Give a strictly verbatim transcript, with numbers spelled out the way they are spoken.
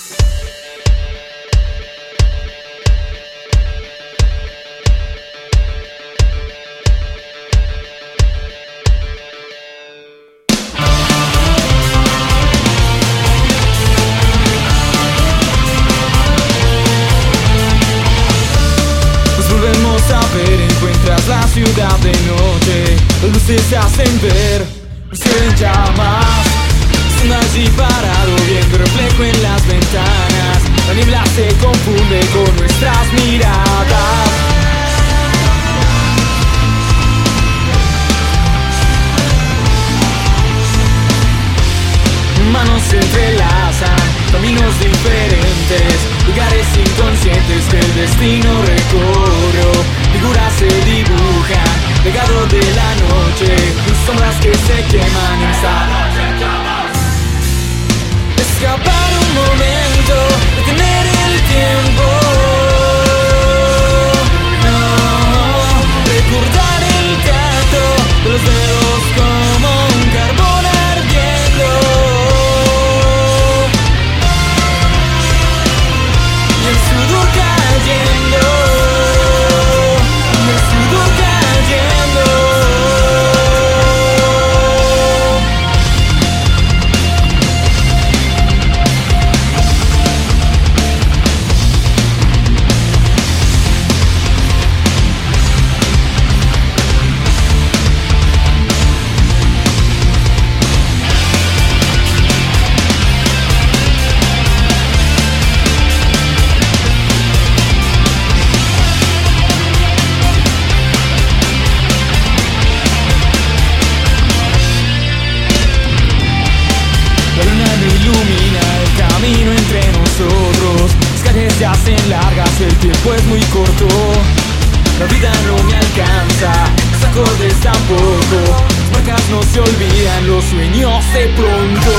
Encuentras la ciudad de noche, las luces se hacen ver, el cielo en llamas. Estando allí parado viendo el reflejo en las ventanas, la niebla se confunde con nuestras miradas. Manos se entrelazan, caminos diferentes, lugares inconscientes que el destino recorrió. Figuras se dibujan, legado de la noche, sombras que se queman en esta noche. Escapar un momento, detener el tiempo, no, recordar el tacto de los dedos como un carbón ardiendo. Y el sudor cayendo, y el sudor cayendo. Se hacen largas, el tiempo es muy corto, la vida no me alcanza, los acordes tampoco, las marcas no se olvidan, los sueños de pronto.